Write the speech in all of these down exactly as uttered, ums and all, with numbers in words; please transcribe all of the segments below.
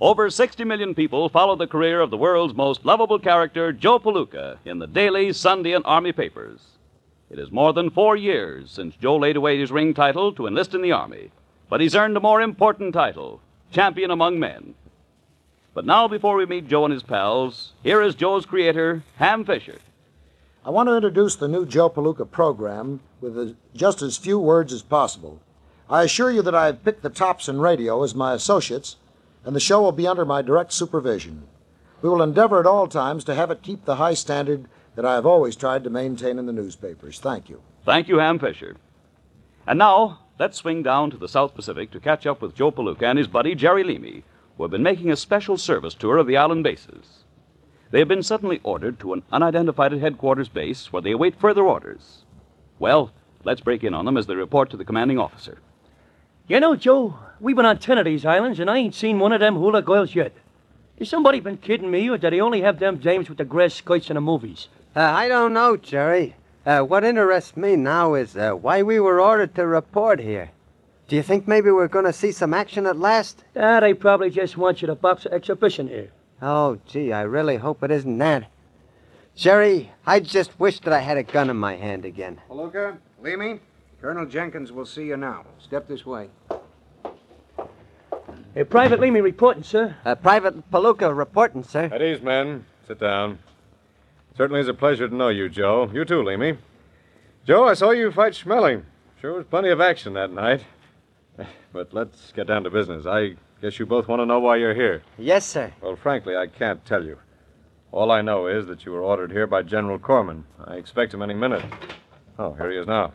Over sixty million people follow the career of the world's most lovable character, Joe Palooka, in the daily Sunday and Army papers. It is more than four years since Joe laid away his ring title to enlist in the Army, but he's earned a more important title, champion among men. But now, before we meet Joe and his pals, here is Joe's creator, Ham Fisher. I want to introduce the new Joe Palooka program with as, just as few words as possible. I assure you that I have picked the tops in radio as my associates, and the show will be under my direct supervision. We will endeavor at all times to have it keep the high standard that I have always tried to maintain in the newspapers. Thank you. Thank you, Ham Fisher. And now, let's swing down to the South Pacific to catch up with Joe Palooka and his buddy, Jerry Leamy, who have been making a special service tour of the island bases. They have been suddenly ordered to an unidentified headquarters base where they await further orders. Well, let's break in on them as they report to the commanding officer. You know, Joe, we've been on ten of these islands, and I ain't seen one of them hula girls yet. Has somebody been kidding me, or do they only have them dames with the grass skirts in the movies? Uh, I don't know, Jerry. Uh, what interests me now is uh, why we were ordered to report here. Do you think maybe we're going to see some action at last? Ah, they probably just want you to box an exhibition here. Oh, gee, I really hope it isn't that. Jerry, I just wish that I had a gun in my hand again. Palooka, Leamy, Colonel Jenkins will see you now. Step this way. Hey, Private Leamy reporting, sir. Uh, Private Palooka reporting, sir. At ease, men. Sit down. Certainly is a pleasure to know you, Joe. You too, Leamy. Joe, I saw you fight Schmeling. Sure was plenty of action that night. But let's get down to business. I guess you both want to know why you're here. Yes, sir. Well, frankly, I can't tell you. All I know is that you were ordered here by General Corman. I expect him any minute. Oh, here he is now.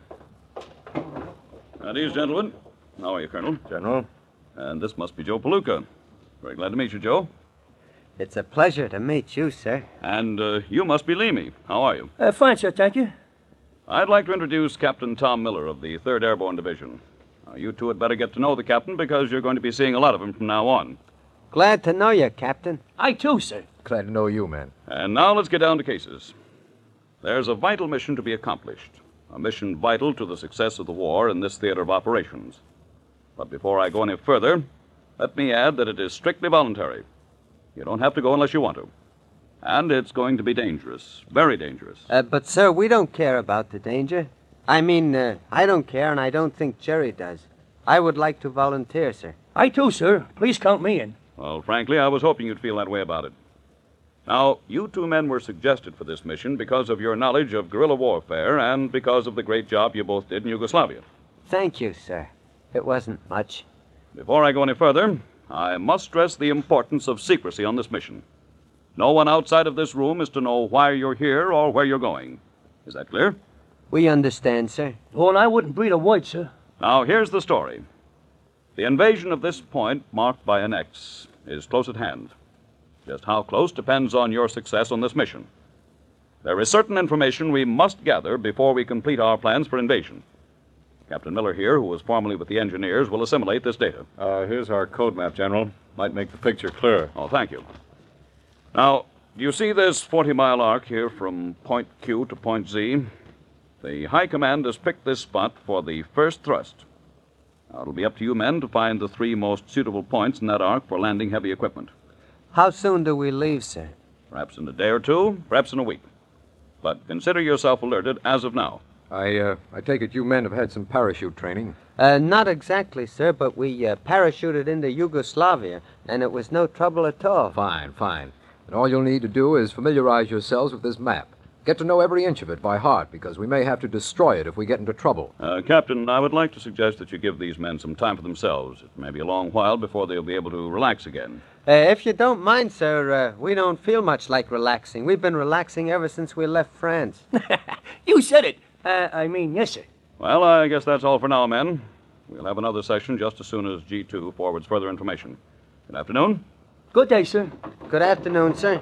At ease, gentlemen. How are you, Colonel? General. And this must be Joe Palooka. Very glad to meet you, Joe. It's a pleasure to meet you, sir. And uh, you must be Leamy. How are you? Uh, fine, sir, thank you. I'd like to introduce Captain Tom Miller of the third Airborne Division. Now, you two had better get to know the captain because you're going to be seeing a lot of him from now on. Glad to know you, Captain. I too, sir. Glad to know you, man. And now let's get down to cases. There's a vital mission to be accomplished. A mission vital to the success of the war in this theater of operations. But before I go any further, let me add that it is strictly voluntary. You don't have to go unless you want to. And it's going to be dangerous, very dangerous. Uh, but, sir, we don't care about the danger. I mean, uh, I don't care, and I don't think Jerry does. I would like to volunteer, sir. I too, sir. Please count me in. Well, frankly, I was hoping you'd feel that way about it. Now, you two men were suggested for this mission because of your knowledge of guerrilla warfare and because of the great job you both did in Yugoslavia. Thank you, sir. It wasn't much. Before I go any further, I must stress the importance of secrecy on this mission. No one outside of this room is to know why you're here or where you're going. Is that clear? We understand, sir. Oh, and I wouldn't breathe a word, sir. Now, here's the story. The invasion of this point, marked by an X, is close at hand. Just how close depends on your success on this mission. There is certain information we must gather before we complete our plans for invasion. Captain Miller here, who was formerly with the engineers, will assimilate this data. Uh, here's our code map, General. Might make the picture clearer. Oh, thank you. Now, do you see this forty-mile arc here from point Q to point Z? The High Command has picked this spot for the first thrust. Now, it'll be up to you men to find the three most suitable points in that arc for landing heavy equipment. How soon do we leave, sir? Perhaps in a day or two, perhaps in a week. But consider yourself alerted as of now. I, uh, I take it you men have had some parachute training. Uh, not exactly, sir, but we uh, parachuted into Yugoslavia, and it was no trouble at all. Fine, fine. And all you'll need to do is familiarize yourselves with this map. Get to know every inch of it by heart, because we may have to destroy it if we get into trouble. Uh, Captain, I would like to suggest that you give these men some time for themselves. It may be a long while before they'll be able to relax again. Uh, if you don't mind, sir, uh, we don't feel much like relaxing. We've been relaxing ever since we left France. You said it. Uh, I mean, yes, sir. Well, I guess that's all for now, men. We'll have another session just as soon as G two forwards further information. Good afternoon. Good day, sir. Good afternoon, sir.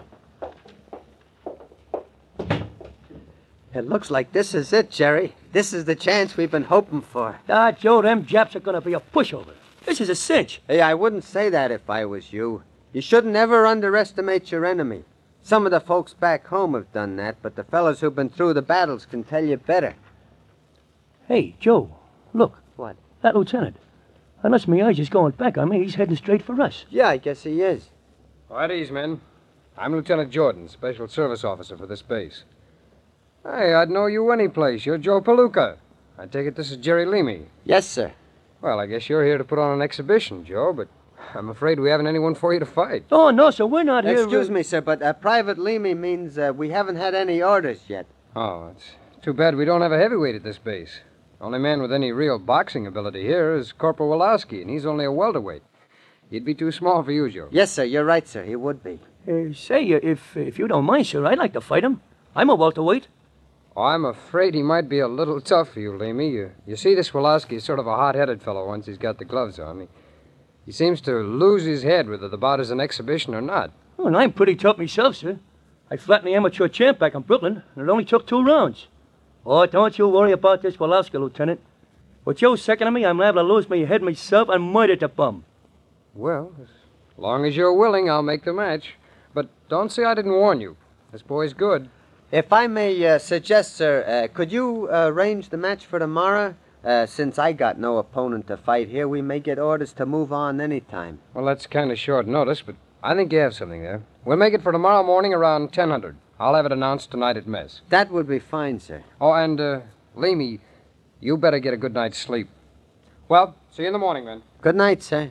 It looks like this is it, Jerry. This is the chance we've been hoping for. Ah, Joe, them Japs are going to be a pushover. This is a cinch. Hey, I wouldn't say that if I was you. You shouldn't ever underestimate your enemy. Some of the folks back home have done that, but the fellas who've been through the battles can tell you better. Hey, Joe, look. What? That lieutenant. Unless my eyes is going back on me, he's heading straight for us. Yeah, I guess he is. Oh, at ease, men. I'm Lieutenant Jordan, Special Service Officer for this base. Hey, I'd know you any place. You're Joe Palooka. I take it this is Jerry Leamy. Yes, sir. Well, I guess you're here to put on an exhibition, Joe, but I'm afraid we haven't anyone for you to fight. Oh, no, sir, we're not here... Excuse me, sir, but uh, Private Leamy means uh, we haven't had any orders yet. Oh, it's too bad we don't have a heavyweight at this base. The only man with any real boxing ability here is Corporal Woloski, and he's only a welterweight. He'd be too small for you, Joe. Yes, sir, you're right, sir. He would be. Uh, say, uh, if, if you don't mind, sir, I'd like to fight him. I'm a welterweight. Oh, I'm afraid he might be a little tough for you, Leamy. You, you see, this Woloski is sort of a hot-headed fellow once he's got the gloves on. He, he seems to lose his head whether the bout is an exhibition or not. Oh, and I'm pretty tough myself, sir. I flattened the amateur champ back in Brooklyn, and it only took two rounds. Oh, don't you worry about this Woloski, Lieutenant. With Joe seconding me, I'm liable to lose my head myself and murder the bum. Well, as long as you're willing, I'll make the match. But don't say I didn't warn you. This boy's good. If I may uh, suggest, sir, uh, could you uh, arrange the match for tomorrow? Uh, since I got no opponent to fight here, we may get orders to move on any time. Well, that's kind of short notice, but I think you have something there. We'll make it for tomorrow morning around ten hundred. I'll have it announced tonight at mess. That would be fine, sir. Oh, and, uh, Leamy, you better get a good night's sleep. Well, see you in the morning, then. Good night, sir.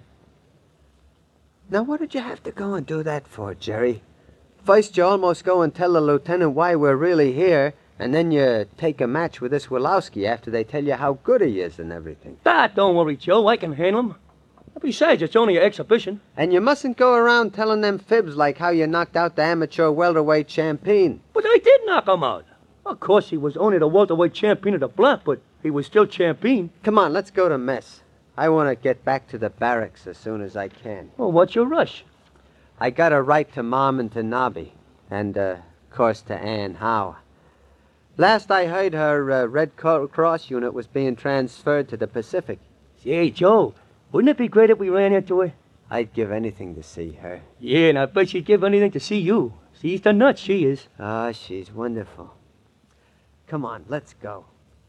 Now, what did you have to go and do that for, Jerry? First, you almost go and tell the lieutenant why we're really here, and then you take a match with this Woloski after they tell you how good he is and everything. Ah, don't worry, Joe. I can handle him. Besides, it's only an exhibition. And you mustn't go around telling them fibs like how you knocked out the amateur welterweight champion. But I did knock him out. Of course, he was only the welterweight champion of the block, but he was still champion. Come on, let's go to mess. I want to get back to the barracks as soon as I can. Well, what's your rush? I got a write to Mom and to Nobby, and, uh, of course, to Ann Howe. Last I heard, her uh, Red Cross unit was being transferred to the Pacific. Say, Joe, wouldn't it be great if we ran into her? I'd give anything to see her. Yeah, and I bet she'd give anything to see you. She's the nuts, she is. Ah, she's wonderful. Come on, let's go.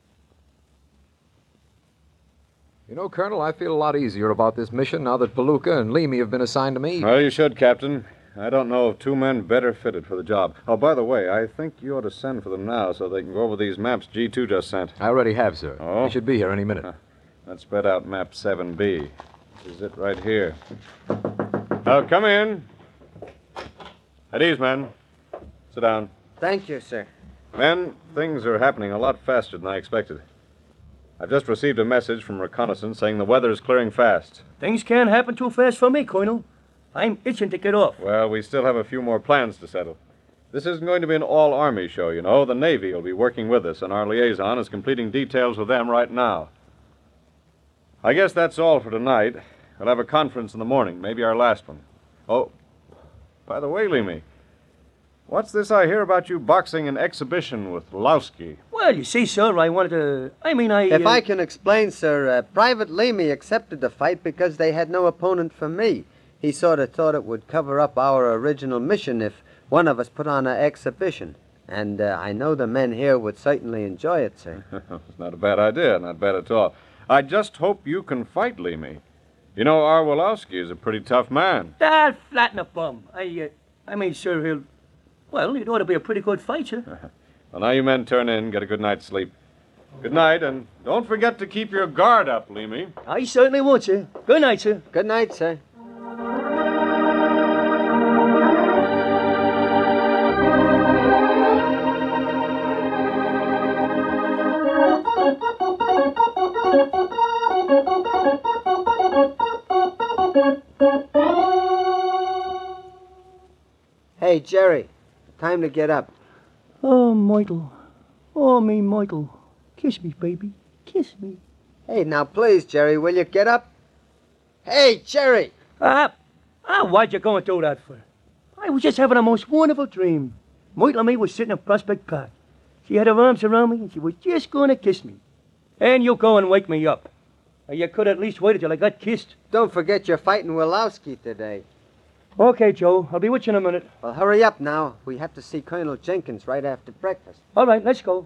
You know, Colonel, I feel a lot easier about this mission now that Palooka and Leamy have been assigned to me. Well, you should, Captain. I don't know of two men better fitted for the job. Oh, by the way, I think you ought to send for them now so they can go over these maps G two just sent. I already have, sir. Oh? They should be here any minute. Huh. Let's spread out map seven B. This is it right here. Now, come in. At ease, men. Sit down. Thank you, sir. Men, things are happening a lot faster than I expected. I've just received a message from reconnaissance saying the weather is clearing fast. Things can't happen too fast for me, Colonel. I'm itching to get off. Well, we still have a few more plans to settle. This isn't going to be an all-Army show, you know. The Navy will be working with us, and our liaison is completing details with them right now. I guess that's all for tonight. We'll have a conference in the morning, maybe our last one. Oh, by the way, Leamy, what's this I hear about you boxing an exhibition with Woloski? Well, you see, sir, I wanted to... I mean, I... If uh, I can explain, sir, uh, Private Leamy accepted the fight because they had no opponent for me. He sort of thought it would cover up our original mission if one of us put on an exhibition. And uh, I know the men here would certainly enjoy it, sir. It's not a bad idea, not bad at all. I just hope you can fight Leamy. You know, our Woloski is a pretty tough man. Ah, flatten a bum. I, uh, I mean, sir, he'll... Well, it ought to be a pretty good fight, sir. Well, now you men turn in, get a good night's sleep. Good night, and don't forget to keep your guard up, Leamy. I certainly won't, sir. Good night, sir. Good night, sir. Hey, Jerry. Time to get up. Oh, Michael. Oh, me, Michael. Kiss me, baby. Kiss me. Hey, now please, Jerry, will you get up? Hey, Jerry! Ah, ah, why'd you go and do that for? I was just having a most wonderful dream. Michael and me was sitting in Prospect Park. She had her arms around me, and she was just going to kiss me. And you go and wake me up. Or you could at least wait until I got kissed. Don't forget you're fighting Woloski today. Okay, Joe. I'll be with you in a minute. Well, hurry up now. We have to see Colonel Jenkins right after breakfast. All right, let's go.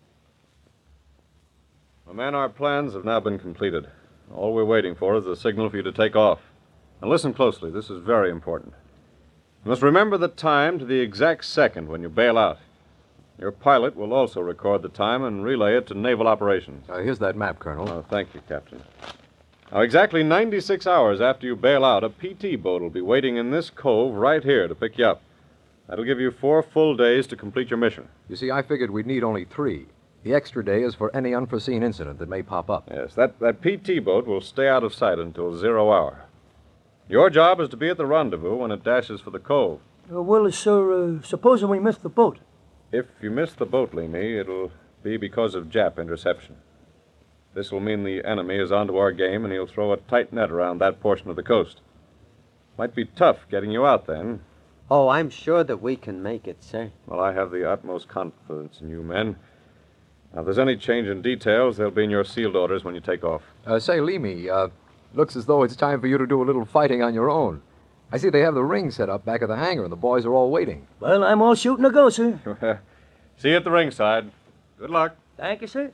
Well, men, our plans have now been completed. All we're waiting for is a signal for you to take off. Now listen closely. This is very important. You must remember the time to the exact second when you bail out. Your pilot will also record the time and relay it to Naval Operations. Uh, here's that map, Colonel. Oh, thank you, Captain. Now, exactly ninety-six hours after you bail out, a P T boat will be waiting in this cove right here to pick you up. That'll give you four full days to complete your mission. You see, I figured we'd need only three. The extra day is for any unforeseen incident that may pop up. Yes, that, that P T boat will stay out of sight until zero hour. Your job is to be at the rendezvous when it dashes for the cove. Uh, well, sir, uh, supposing we miss the boat. If you miss the boat, Leamy, it'll be because of Jap interception. This will mean the enemy is onto our game, and he'll throw a tight net around that portion of the coast. Might be tough getting you out then. Oh, I'm sure that we can make it, sir. Well, I have the utmost confidence in you men. Now, if there's any change in details, they'll be in your sealed orders when you take off. Uh, say, Leamy, uh, looks as though it's time for you to do a little fighting on your own. I see they have the ring set up back of the hangar, and the boys are all waiting. Well, I'm all shooting to go, sir. See you at the ringside. Good luck. Thank you, sir.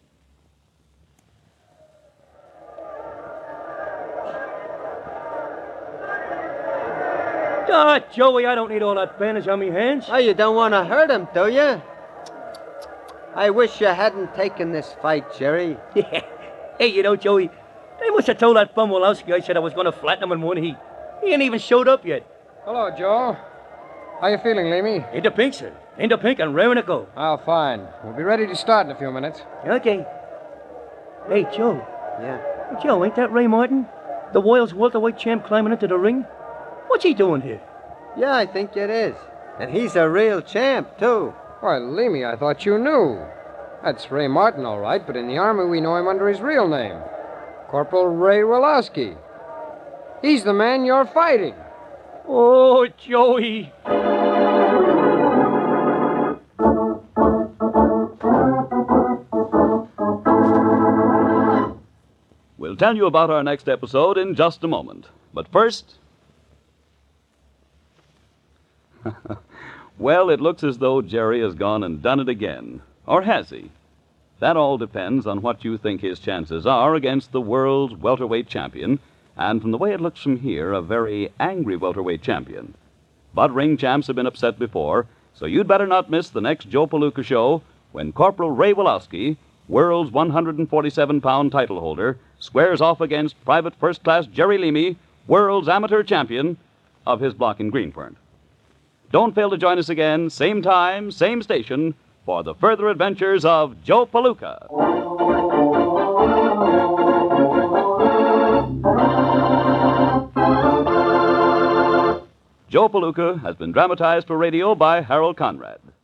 Ah, Joey, I don't need all that bandage on me hands. Oh, you don't want to hurt him, do you? I wish you hadn't taken this fight, Jerry. Yeah. Hey, you know, Joey, they must have told that bum Wolowski I said I was going to flatten him in one heat. He ain't even showed up yet. Hello, Joe. How you feeling, Leamy? In the pink, sir. In the pink and raring to go. Oh, fine. We'll be ready to start in a few minutes. Okay. Hey, Joe. Yeah. Joe, ain't that Ray Martin? The Royals welterweight champ climbing into the ring? What's he doing here? Yeah, I think it is. And he's a real champ, too. Why, Leamy, I thought you knew. That's Ray Martin, all right, but in the Army we know him under his real name. Corporal Ray Wolowski. He's the man you're fighting. Oh, Joey. We'll tell you about our next episode in just a moment. But first... Well, it looks as though Jerry has gone and done it again. Or has he? That all depends on what you think his chances are against the world's welterweight champion, and from the way it looks from here, a very angry welterweight champion. But ring champs have been upset before, so you'd better not miss the next Joe Palooka show when Corporal Ray Wolowski, world's one hundred forty-seven pound title holder, squares off against Private First Class Jerry Leamy, world's amateur champion of his block in Greenpoint. Don't fail to join us again, same time, same station, for the further adventures of Joe Palooka. Joe Palooka has been dramatized for radio by Harold Conrad.